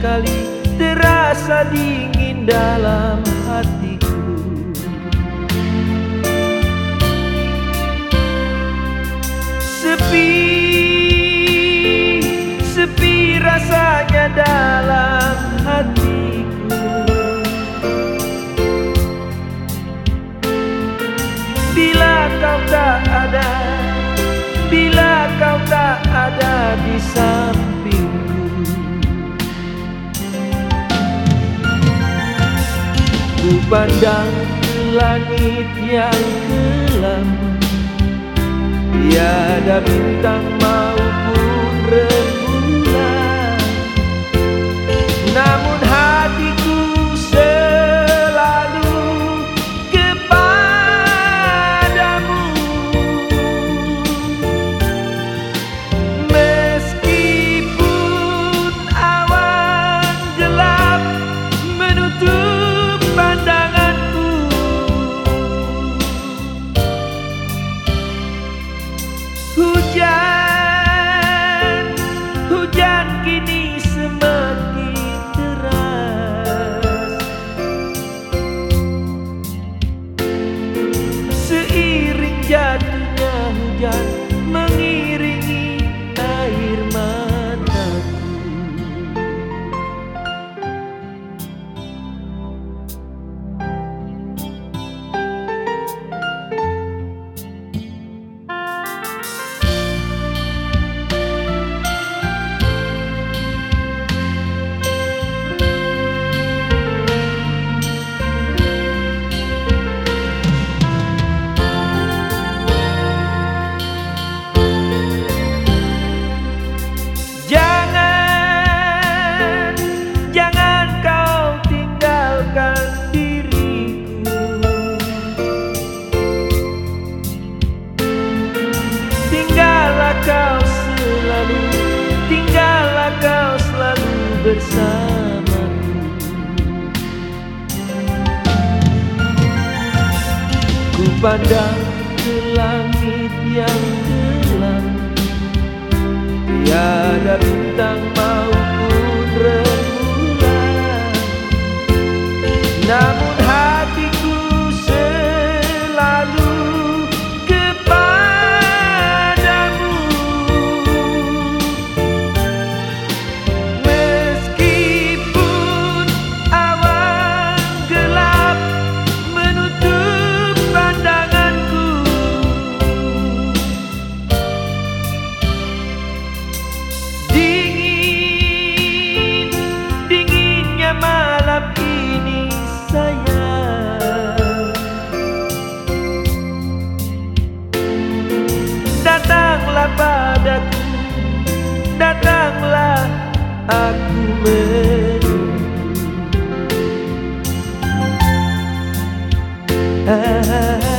sekali terasa dingin dalam hatiku. Sepi, sepi rasanya dalam hatiku. Bila kau tak ada, bila kau tak ada di sampingku. Ku pandang langit yang kelam, tiada bintang maupun rembulan, namun hatiku selalu kepadamu. Meskipun awan gelap menutup pandanganku, hujan kini semakin deras. Seiring jatuhnya hujan mengiringi air mataku. Jangan kau tinggalkan diriku. Tinggallah kau selalu, tinggallah kau selalu bersamaku. Ku pandang ke langit yang gelap, tiada bintang maupun rembulan, namun hatiku selalu kepadamu. Meskipun awan gelap menutup pandanganku, dinginnya malam ini sayang. Datanglah padaku, datanglah, aku menunggu.